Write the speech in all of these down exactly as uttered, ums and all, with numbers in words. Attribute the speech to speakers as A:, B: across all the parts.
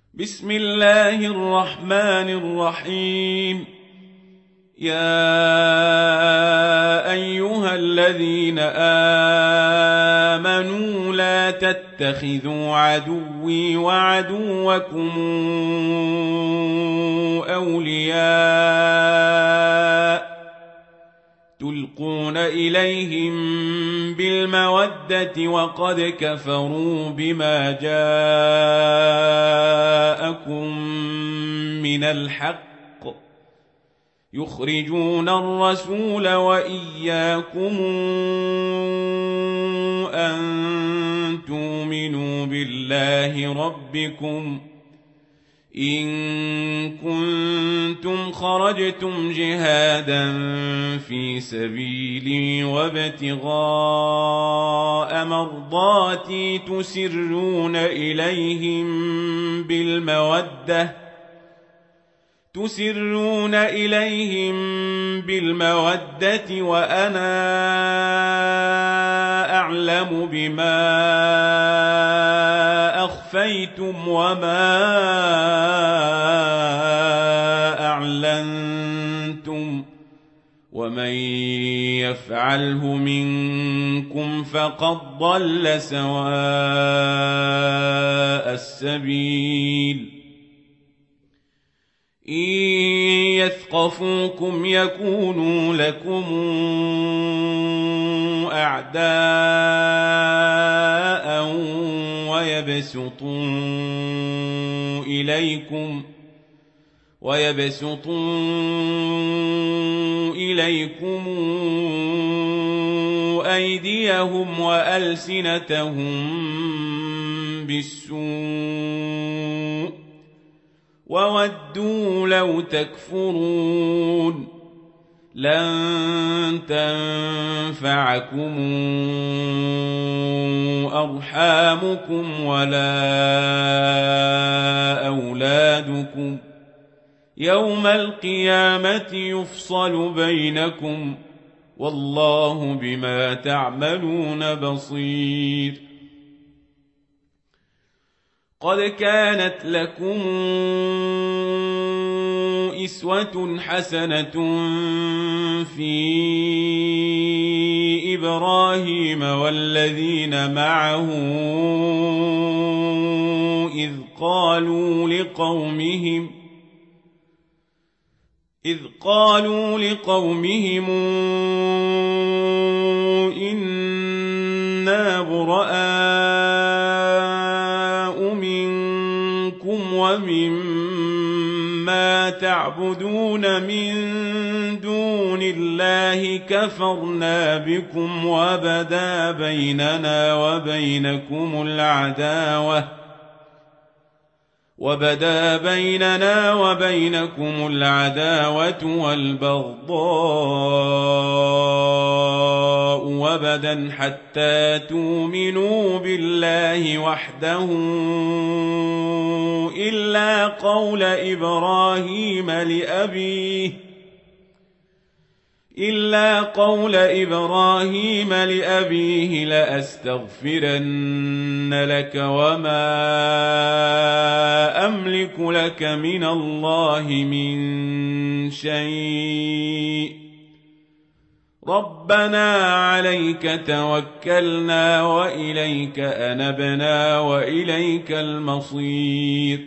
A: بسم الله الرحمن الرحيم. يا أيها الذين آمنوا لا تتخذوا عدوي وعدوكم أولياء تلقون إليهم بالمودة وقد كفروا بما جاءكم من الحق يخرجون الرسول وإياكم أن تؤمنوا بالله ربكم إن كنتم خرجتم جهادا في سبيلي وابتغاء مرضاتي تسرون إليهم بالمودة تسرون إليهم بالمودة وأنا أعلم بما أخفيتم وما أعلنتم ومن يفعله منكم فقد ضل سواء السبيل. إن يثقفوكم يكونوا لكم أعداء ويبسطوا إليكم ويبسطوا إليكم أيديهم وألسنتهم بالسوء وودوا لو تكفرون. لن تنفعكم أرحامكم ولا أولادكم يوم القيامة يفصل بينكم والله بما تعملون بصير. قد كانت لكم أسوة حسنة في إبراهيم والذين معه إذ قالوا لقومهم إذ قالوا لقومهم إنا براء منكم ومما تعبدون من دون الله كفرنا بكم وبدا بيننا وبينكم العداوة وبدا بيننا وبينكم العداوة والبغضاء وبدا حتى تؤمنوا بالله وحده إلا قول إبراهيم لأبيه إلا قول إبراهيم لأبيه لأستغفرن لك وما أملك لك من الله من شيء ربنا عليك توكلنا وإليك أنبنا وإليك المصير.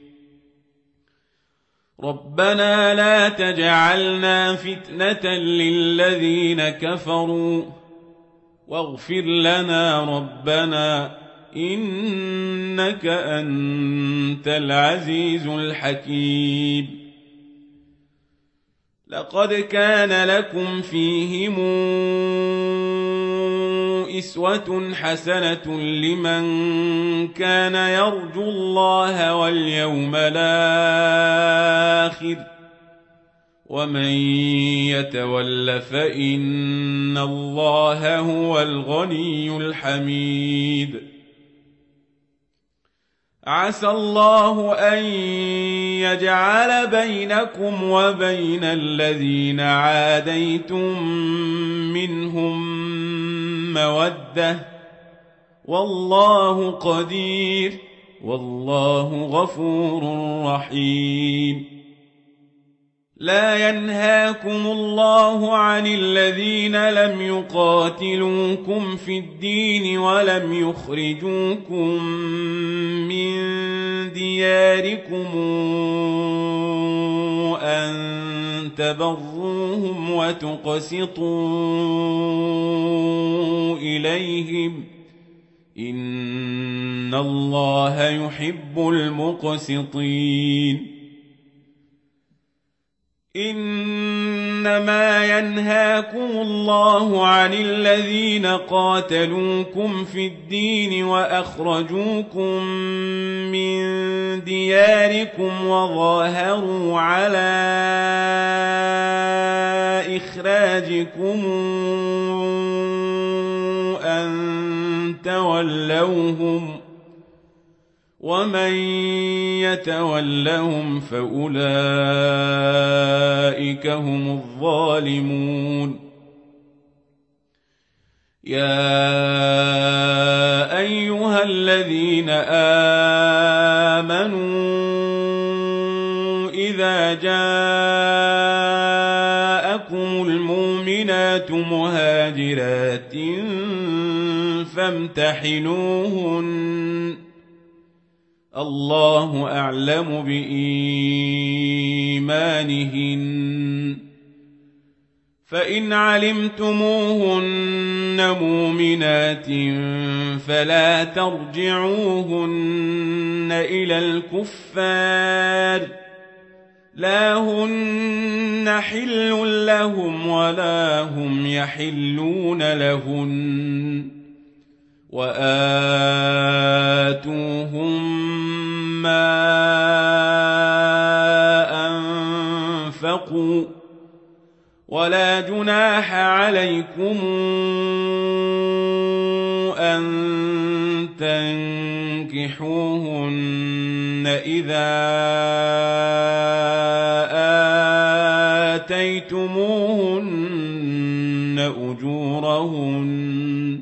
A: ربنا لا تجعلنا فتنة للذين كفروا واغفر لنا ربنا إنك أنت العزيز الحكيم. لقد كان لكم فيهم أسوة حسنة لمن كان يرجو الله واليوم الآخر ومن يتول فإن الله هو الغني الحميد. عسى الله أن يجعل بينكم وبين الذين عاديتم منهم مودة والله قدير والله غفور رحيم. لا ينهاكم الله عن الذين لم يقاتلوكم في الدين ولم يخرجوكم من دياركم أن تبروهم وتقسطوا إليهم إن الله يحب المقسطين. إنما ينهاكم الله عن الذين قاتلوكم في الدين وأخرجوكم من دياركم وظاهروا على إخراجكم أن تولوهم ومن يتولهم فأولئك هم الظالمون. يا أيها الذين آمنوا إذا جاءكم المؤمنات مهاجرات فامتحنوهن الله أعلم بإيمانهن فإن علمتموهن مؤمنات فلا ترجعوهن إلى الكفار لا هن حل لهم ولا هم يحلون لهن وآتوهم ما أنفقوا ولا جناح عليكم أن تنكحوهن إذا آتيتموهن أجورهن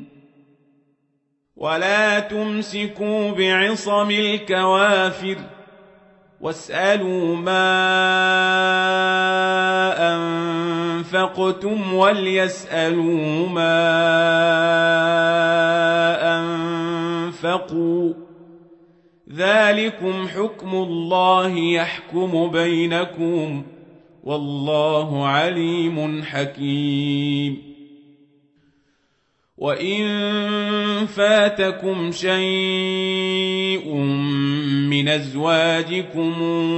A: ولا تمسكوا بعصم الكوافر واسألوا ما أنفقتم وليسألوا ما أنفقوا ذلكم حكم الله يحكم بينكم والله عليم حكيم. وإن فاتكم شيء من أزواجكم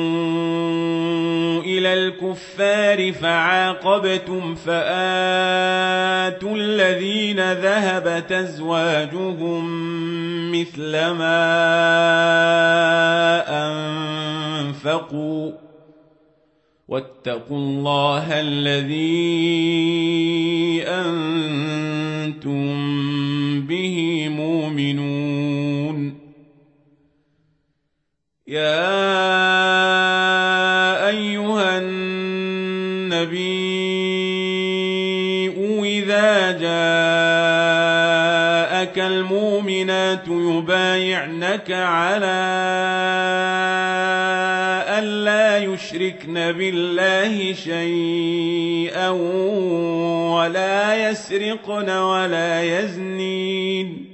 A: إلى الكفار فعاقبتم فآتوا الذين ذهبت أزواجهم مثل ما أنفقوا واتقوا الله الذي أنتم به مؤمنون. يا أيها النبي إذا جاءك المؤمنات يبايعنك على ألا يشركن بالله شيئا ولا يسرقن ولا يزنين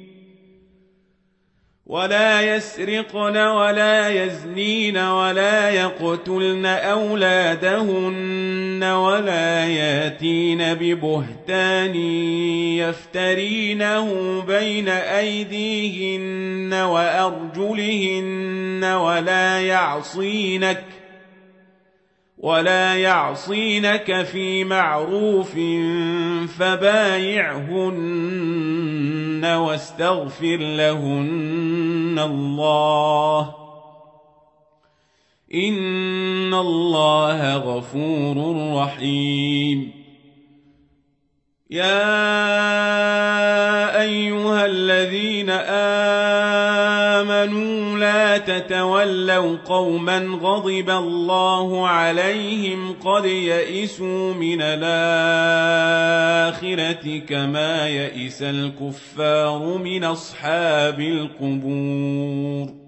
A: ولا يسرقن ولا يزنين ولا يقتلن أولادهن ولا ياتين ببهتان يفترينه بين أيديهن وأرجلهن ولا يعصينك ولا يعصينك في معروف فبايعهن واستغفر لهن الله إن الله غفور رحيم. يا أيها الذين آمنوا لا تتولوا قوما غضب الله عليهم قد يئسوا من الآخرة كما يئس الكفار من أصحاب القبور.